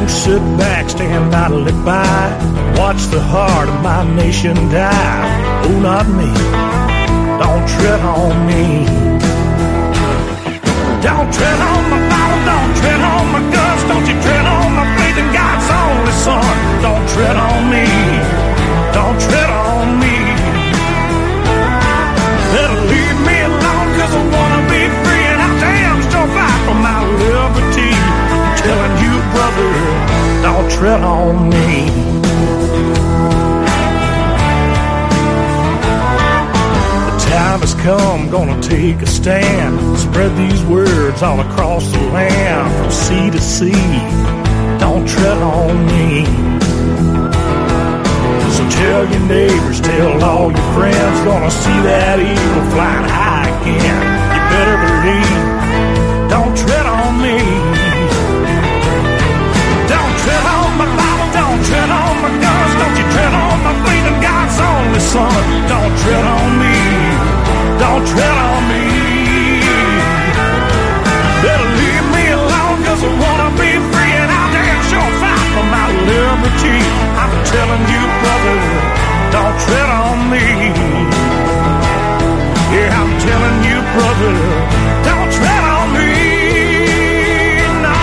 won't sit back, stand idly by, watch the heart of my nation die. Oh, not me. Don't tread on me. Don't tread on my Bible, don't tread on my guns, don't you tread on my faith in God's only Son. Don't tread on me. Don't tread on me. Better leave me alone, 'cause I wanna be free, and I damn sure fight for my liberty. I'm telling you, brother, don't tread on me. The time has come, gonna take a stand, spread these words all across the land, from sea to sea. Don't tread on me. So tell your neighbors, tell all your friends, gonna see that eagle flying high again. You better believe, don't tread on me. Don't tread on my Bible, don't tread on my guns, don't you tread on my faith in God's only Son. Don't tread on me, don't tread on me. Better leave me alone, 'cause I wanna be free, and I'll damn sure fight for my liberty. I'm telling you, brother, don't tread on me. Yeah, I'm telling you, brother, don't tread on me. No.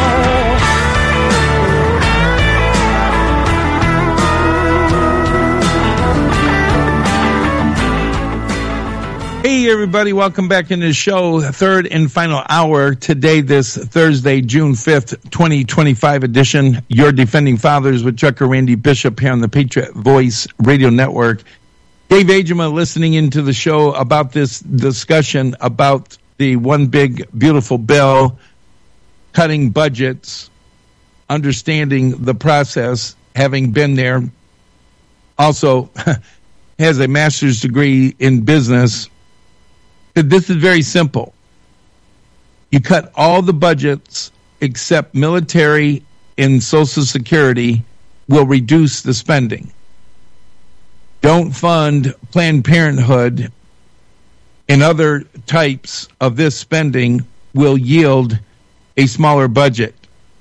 Hey, everybody, welcome back into the show, third and final hour. Today, this Thursday, June 5th, 2025 edition, Your Defending Fathers with Chuck and Randy Bishop here on the Patriot Voice Radio Network. Dave Agema listening into the show about this discussion about the one big, beautiful bill, cutting budgets, understanding the process, having been there, also has a master's degree in business. This is very simple. You cut all the budgets except military and Social Security will reduce the spending. Don't fund Planned Parenthood and other types of this spending will yield a smaller budget.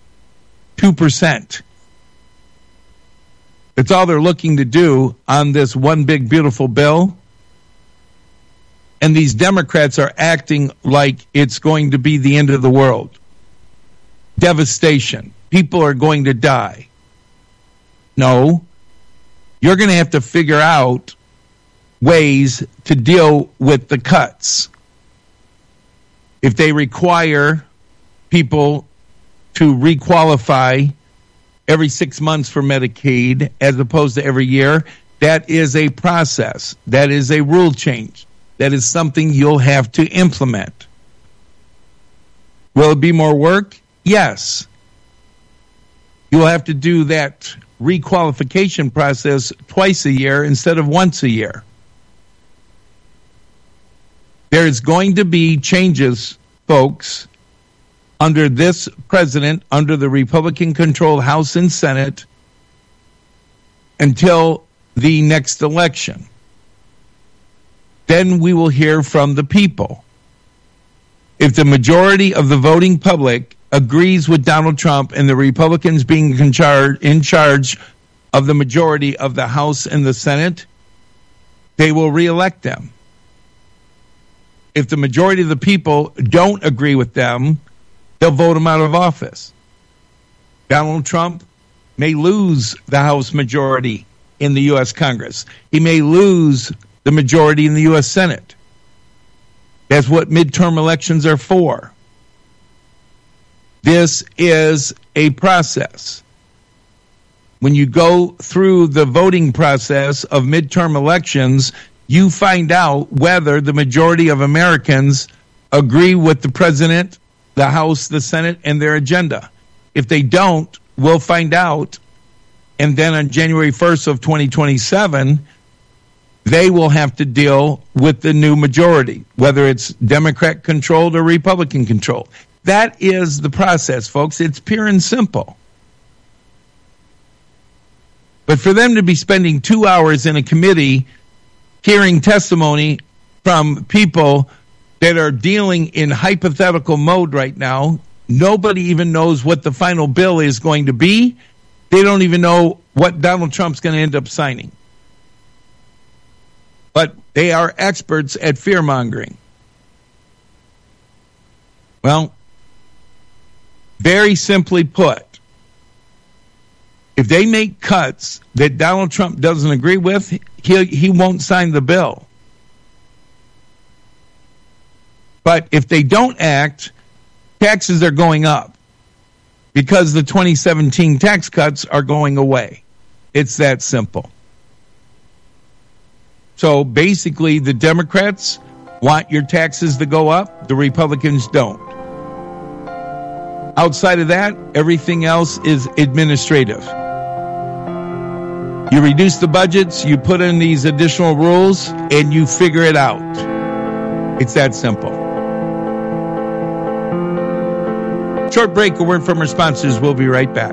2%. That's all they're looking to do on this one big, beautiful bill. And these Democrats are acting like it's going to be the end of the world. Devastation. People are going to die. No. You're going to have to figure out ways to deal with the cuts. If they require people to requalify every 6 months for Medicaid as opposed to every year, that is a process. That is a rule change. That is something you'll have to implement. Will it be more work? Yes. You'll have to do that requalification process twice a year instead of once a year. There's going to be changes, folks, under this president, under the Republican-controlled House and Senate, until the next election. Then we will hear from the people. If the majority of the voting public agrees with Donald Trump and the Republicans being in charge of the majority of the House and the Senate, they will reelect them. If the majority of the people don't agree with them, they'll vote them out of office. Donald Trump may lose the House majority in the U.S. Congress. He may lose the majority in the U.S. Senate. That's what midterm elections are for. This is a process. When you go through the voting process of midterm elections, you find out whether the majority of Americans agree with the president, the House, the Senate, and their agenda. If they don't, we'll find out. And then on January 1st of 2027, they will have to deal with the new majority, whether it's Democrat-controlled or Republican-controlled. That is the process, folks. It's pure and simple. But for them to be spending 2 hours in a committee hearing testimony from people that are dealing in hypothetical mode right now, nobody even knows what the final bill is going to be. They don't even know what Donald Trump's going to end up signing. But they are experts at fear-mongering. Well, very simply put, if they make cuts that Donald Trump doesn't agree with, he won't sign the bill. But if they don't act, taxes are going up because the 2017 tax cuts are going away. It's that simple. So basically, the Democrats want your taxes to go up. The Republicans don't. Outside of that, everything else is administrative. You reduce the budgets, you put in these additional rules, and you figure it out. It's that simple. Short break, a word from our sponsors. We'll be right back.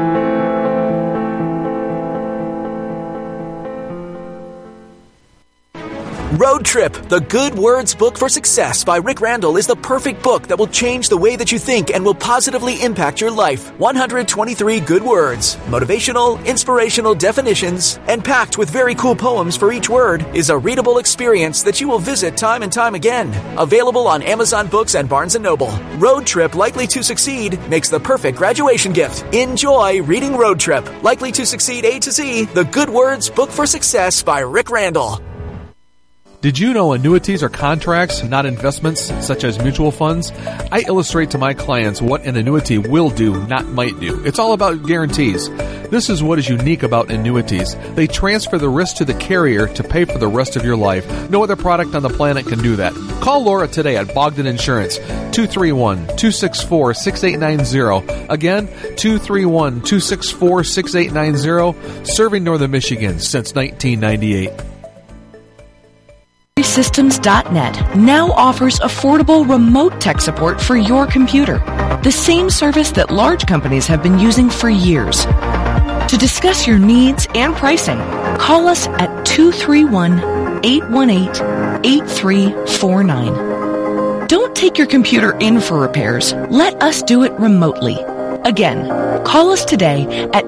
Road Trip, the Good Words Book for Success by Rick Randall is the perfect book that will change the way that you think and will positively impact your life. 123 good words, motivational, inspirational definitions, and packed with very cool poems for each word is a readable experience that you will visit time and time again. Available on Amazon Books and Barnes & Noble. Road Trip, Likely to Succeed makes the perfect graduation gift. Enjoy reading Road Trip, Likely to Succeed A to Z, the Good Words Book for Success by Rick Randall. Did you know annuities are contracts, not investments, such as mutual funds? I illustrate to my clients what an annuity will do, not might do. It's all about guarantees. This is what is unique about annuities. They transfer the risk to the carrier to pay for the rest of your life. No other product on the planet can do that. Call Laura today at Bogdan Insurance, 231-264-6890. Again, 231-264-6890, serving Northern Michigan since 1998. Systems.net now offers affordable remote tech support for your computer, the same service that large companies have been using for years. To discuss your needs and pricing, call us at 231-818-8349. Don't take your computer in for repairs. Let us do it remotely. Again, call us today at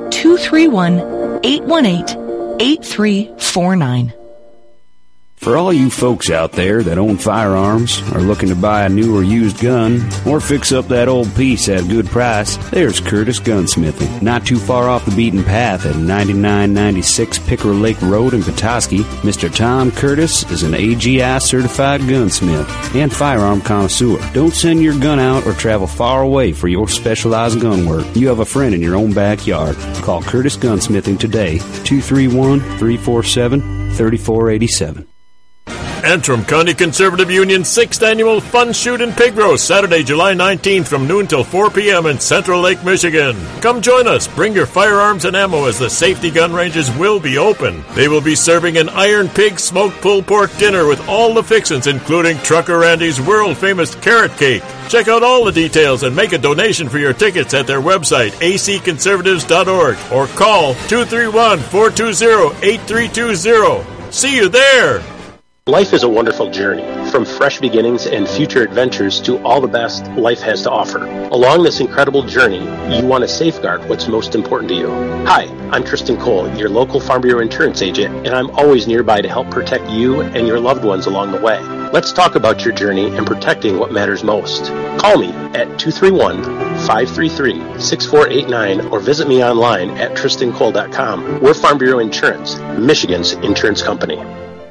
231-818-8349. For all you folks out there that own firearms, are looking to buy a new or used gun, or fix up that old piece at a good price, there's Curtis Gunsmithing. Not too far off the beaten path at 9996 Pickerel Lake Road in Petoskey, Mr. Tom Curtis is an AGI certified gunsmith and firearm connoisseur. Don't send your gun out or travel far away for your specialized gun work. You have a friend in your own backyard. Call Curtis Gunsmithing today, 231-347-3487. Antrim County Conservative Union's 6th Annual Fun Shoot and Pig Roast, Saturday, July 19th from noon till 4 p.m. in Central Lake, Michigan. Come join us. Bring your firearms and ammo as the safety gun ranges will be open. They will be serving an Iron Pig smoked pulled pork dinner with all the fixins, including Trucker Randy's world-famous carrot cake. Check out all the details and make a donation for your tickets at their website, acconservatives.org, or call 231-420-8320. See you there! Life is a wonderful journey, from fresh beginnings and future adventures to all the best life has to offer. Along this incredible journey, you want to safeguard what's most important to you. Hi, I'm Tristan Cole, your local Farm Bureau insurance agent, and I'm always nearby to help protect you and your loved ones along the way. Let's talk about your journey and protecting what matters most. Call me at 231-533-6489 or visit me online at tristancole.com. We're Farm Bureau Insurance, Michigan's insurance company.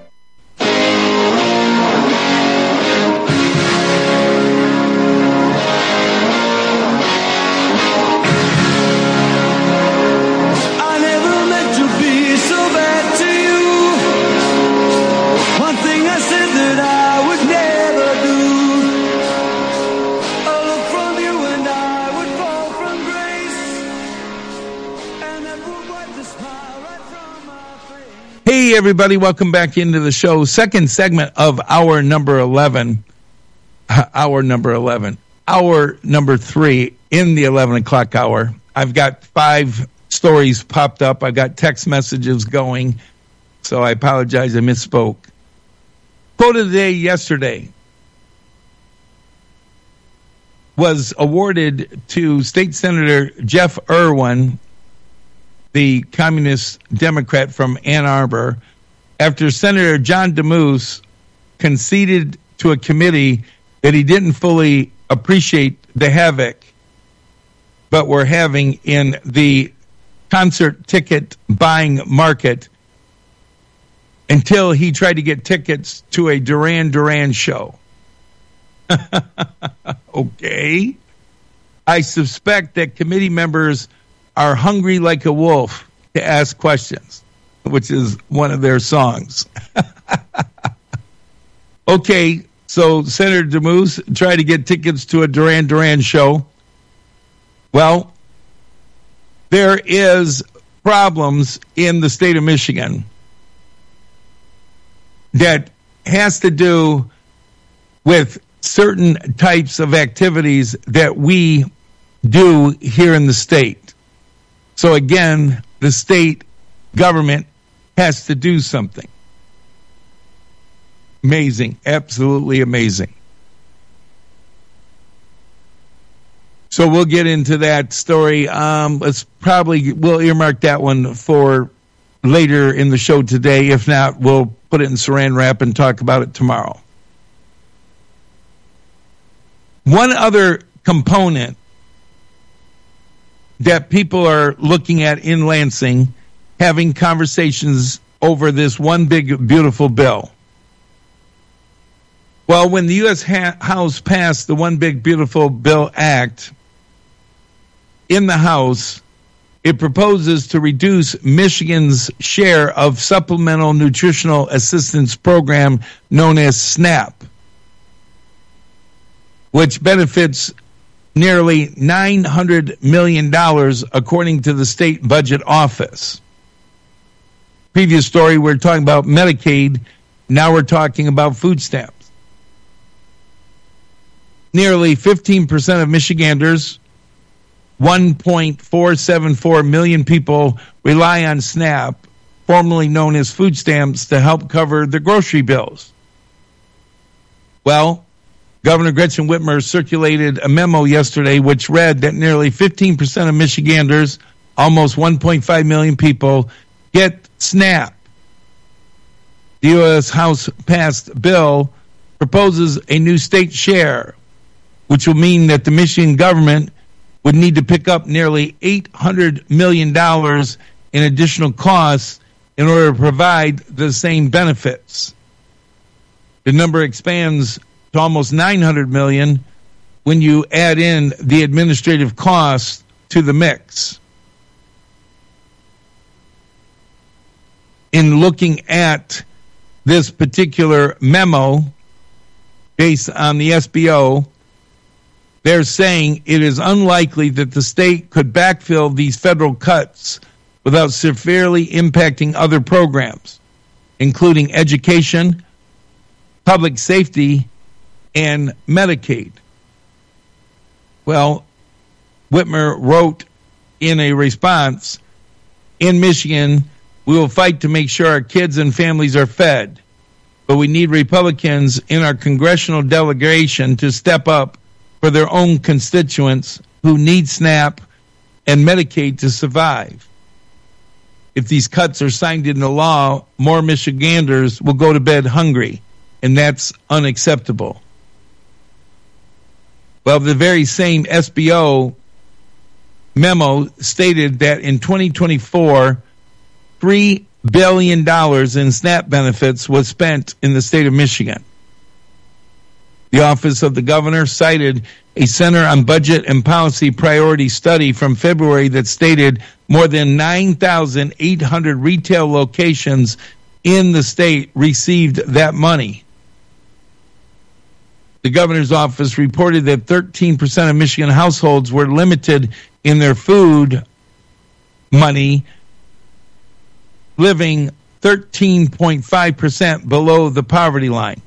Hey, everybody, welcome back into the show. Second segment of hour number 11. Hour number 3 in the 11 o'clock hour. I've got 5 stories popped up. I've got text messages going, so I apologize, I misspoke. Quote of the day yesterday. was awarded to State Senator Jeff Irwin, the Communist Democrat from Ann Arbor, after Senator John DeMoose conceded to a committee that he didn't fully appreciate the havoc but we're having in the concert ticket buying market until he tried to get tickets to a Duran Duran show. Okay. I suspect that committee members are hungry like a wolf to ask questions, which is one of their songs. Okay, so Senator DeMoose tried to get tickets to a Duran Duran show. Well, there is problems in the state of Michigan that has to do with certain types of activities that we do here in the state. So again, the state government has to do something. Amazing, absolutely amazing. So we'll get into that story. We'll earmark that one for later in the show today. If not, we'll put it in Saran Wrap and talk about it tomorrow. One other component that people are looking at in Lansing, having conversations over this one big, beautiful bill. Well, when the U.S. House passed the One Big Beautiful Bill Act, in the House, it proposes to reduce Michigan's share of Supplemental Nutritional Assistance Program known as SNAP, which benefits nearly $900 million, according to the state budget office. Previous story, we're talking about Medicaid. Now we're talking about food stamps. Nearly 15% of Michiganders, 1.474 million people, rely on SNAP, formerly known as food stamps, to help cover their grocery bills. Well, Governor Gretchen Whitmer circulated a memo yesterday which read that nearly 15% of Michiganders, almost 1.5 million people, get SNAP. The U.S. House passed bill proposes a new state share, which will mean that the Michigan government would need to pick up nearly $800 million in additional costs in order to provide the same benefits. The number expands to almost $900 million when you add in the administrative costs to the mix. In looking at this particular memo based on the SBO, they're saying it is unlikely that the state could backfill these federal cuts without severely impacting other programs, including education, public safety, and Medicaid. Well, Whitmer wrote in a response, in Michigan, we will fight to make sure our kids and families are fed, but we need Republicans in our congressional delegation to step up for their own constituents who need SNAP and Medicaid to survive. If these cuts are signed into law, more Michiganders will go to bed hungry, and that's unacceptable. Well, the very same SBO memo stated that in 2024, $3 billion in SNAP benefits was spent in the state of Michigan. The Office of the Governor cited a Center on Budget and Policy Priority study from February that stated more than 9,800 retail locations in the state received that money. The governor's office reported that 13% of Michigan households were limited in their food money, living 13.5% below the poverty line.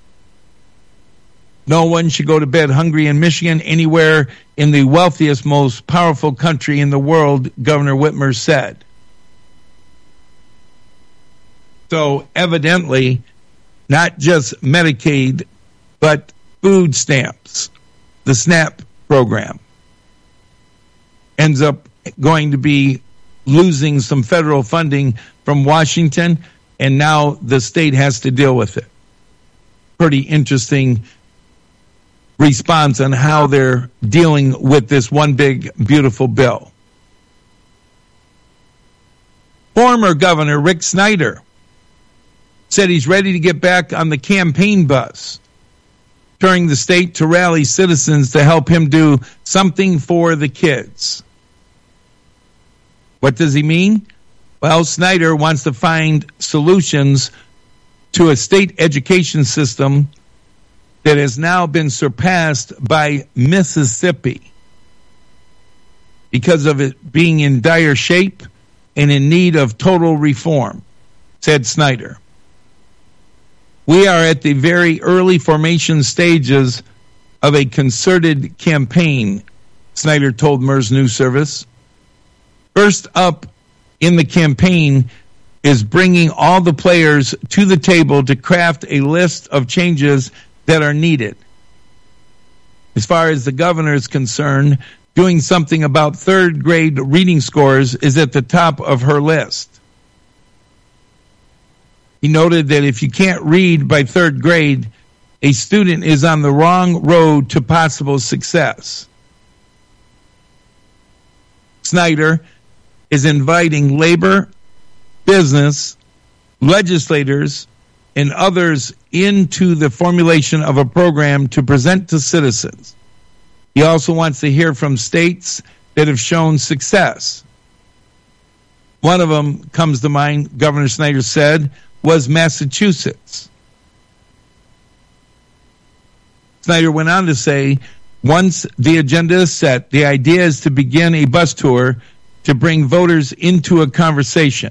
No one should go to bed hungry in Michigan, anywhere in the wealthiest, most powerful country in the world, Governor Whitmer said. So evidently, not just Medicaid, but food stamps, the SNAP program. Ends up going to be losing some federal funding from Washington, and now the state has to deal with it. Pretty interesting response on how they're dealing with this one big, beautiful bill. Former Governor Rick Snyder said he's ready to get back on the campaign bus, touring the state to rally citizens to help him do something for the kids. What does he mean? Well, Snyder wants to find solutions to a state education system that has now been surpassed by Mississippi because of it being in dire shape and in need of total reform, said Snyder. We are at the very early formation stages of a concerted campaign, Snyder told MERS News Service. First up in the campaign is bringing all the players to the table to craft a list of changes that are needed. As far as the governor is concerned, doing something about third grade reading scores is at the top of her list. He noted that if you can't read by third grade, a student is on the wrong road to possible success. Snyder is inviting labor, business, legislators, and others into the formulation of a program to present to citizens. He also wants to hear from states that have shown success. One of them comes to mind, Governor Snyder said, was Massachusetts. Snyder went on to say, once the agenda is set, the idea is to begin a bus tour to bring voters into a conversation.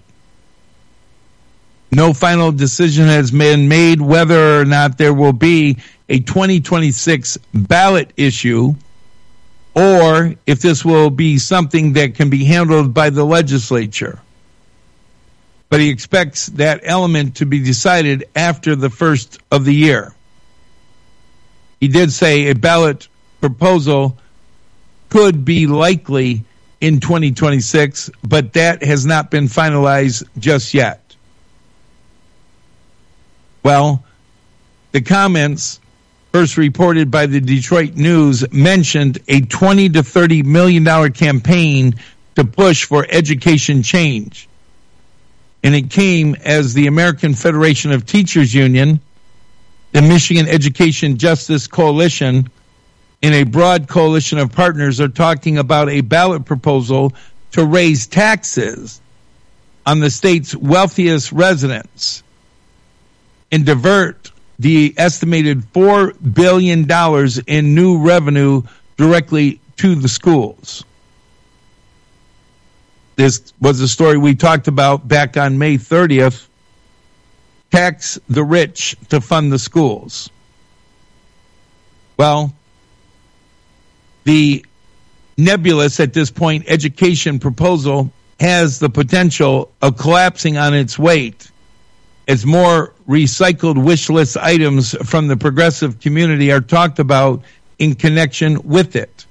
No final decision has been made whether or not there will be a 2026 ballot issue or if this will be something that can be handled by the legislature. But he expects that element to be decided after the first of the year. He did say a ballot proposal could be likely in 2026, but that has not been finalized just yet. Well, the comments first reported by the Detroit News mentioned a $20 to $30 million campaign to push for education change. And it came as the American Federation of Teachers Union, the Michigan Education Justice Coalition, and a broad coalition of partners are talking about a ballot proposal to raise taxes on the state's wealthiest residents and divert the estimated $4 billion in new revenue directly to the schools. This was a story we talked about back on May 30th. Tax the rich to fund the schools. Well, the nebulous at this point education proposal has the potential of collapsing on its weight as more recycled wish list items from the progressive community are talked about in connection with it.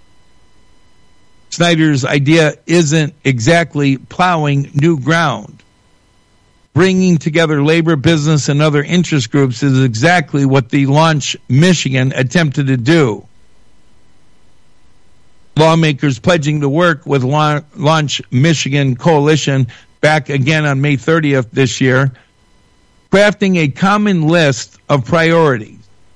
Snyder's idea isn't exactly plowing new ground. Bringing together labor, business, and other interest groups is exactly what the Launch Michigan attempted to do. Lawmakers pledging to work with Launch Michigan Coalition back again on May 30th this year, crafting a common list of priorities.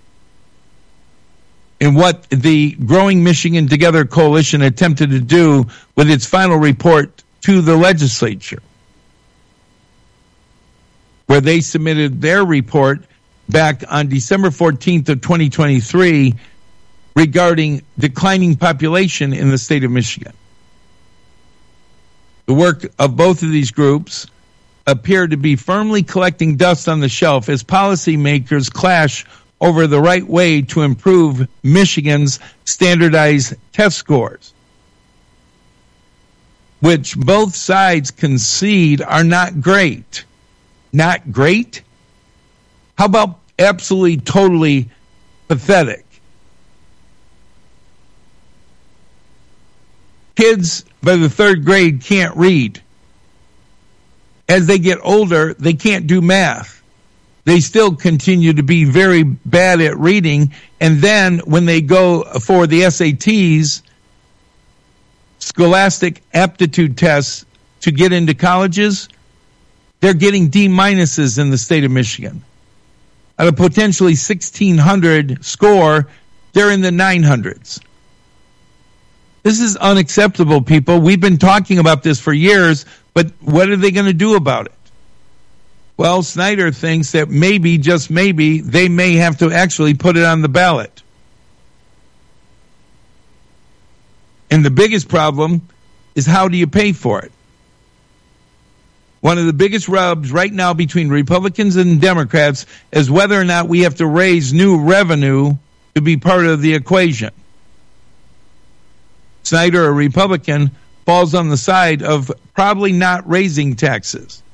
And what the Growing Michigan Together Coalition attempted to do with its final report to the legislature, where they submitted their report back on December 14th of 2023 regarding declining population in the state of Michigan. The work of both of these groups appear to be firmly collecting dust on the shelf as policymakers clash over the right way to improve Michigan's standardized test scores, which both sides concede are not great. Not great? How about absolutely, totally pathetic? kids by the third grade can't read. As they get older, they can't do math. They still continue to be very bad at reading. And then when they go for the SATs, Scholastic Aptitude Tests to get into colleges, they're getting D- in the state of Michigan. At a potentially 1,600 score, they're in the 900s. This is unacceptable, people. We've been talking about this for years, but what are they going to do about it? Well, Snyder thinks that maybe, just maybe, they may have to actually put it on the ballot. And the biggest problem is, how do you pay for it? One of the biggest rubs right now between Republicans and Democrats is whether or not we have to raise new revenue to be part of the equation. Snyder, a Republican, falls on the side of probably not raising taxes.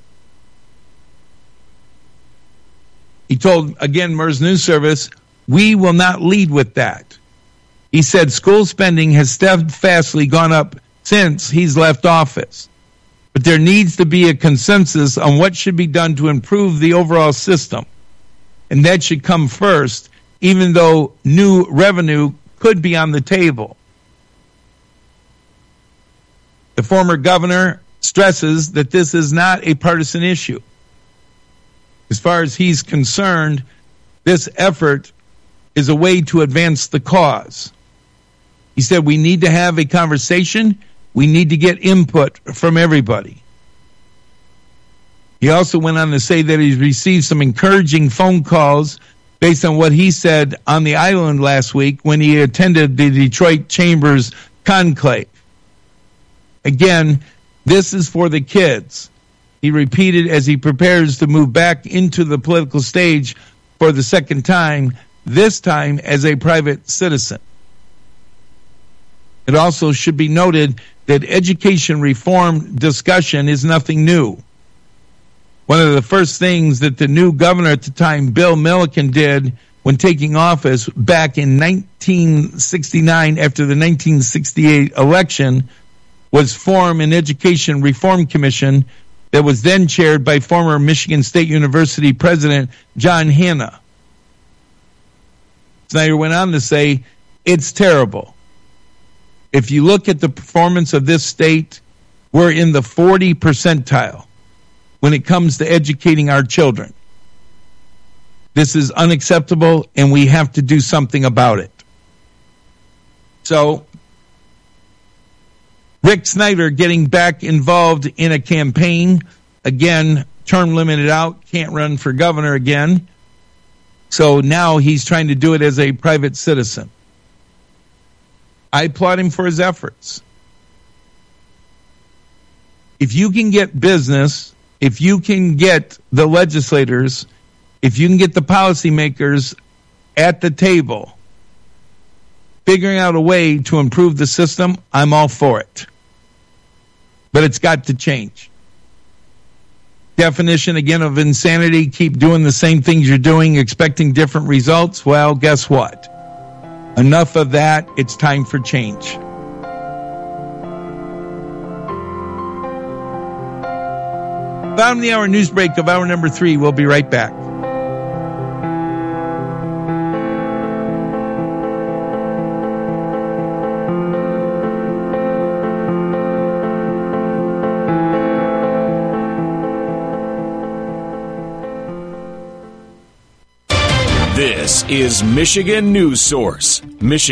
He told, again, MERS News Service, we will not lead with that. He said school spending has steadfastly gone up since he's left office. But there needs to be a consensus on what should be done to improve the overall system. And that should come first, even though new revenue could be on the table. The former governor stresses that this is not a partisan issue. As far as he's concerned, this effort is a way to advance the cause. He said we need to have a conversation. We need to get input from everybody. He also went on to say that he's received some encouraging phone calls based on what he said on the island last week when he attended the Detroit Chambers conclave. Again, this is for the kids. He repeated as he prepares to move back into the political stage for the second time, this time as a private citizen. It also should be noted that education reform discussion is nothing new. One of the first things that the new governor at the time, Bill Milliken, did when taking office back in 1969 after the 1968 election was form an education reform commission that was then chaired by former Michigan State University President John Hanna. Snyder went on to say, it's terrible. If you look at the performance of this state, we're in the 40 percentile when it comes to educating our children. This is unacceptable, and we have to do something about it. So, Rick Snyder getting back involved in a campaign. Again, term limited out, can't run for governor again. So now he's trying to do it as a private citizen. I applaud him for his efforts. If you can get business, if you can get the legislators, if you can get the policymakers at the table, figuring out a way to improve the system, I'm all for it. But it's got to change. Definition, again, of insanity, keep doing the same things you're doing, expecting different results. Well, guess what? Enough of that. It's time for change. Bottom of the hour news break of hour number 3. We'll be right back. This is Michigan News Source. Michigan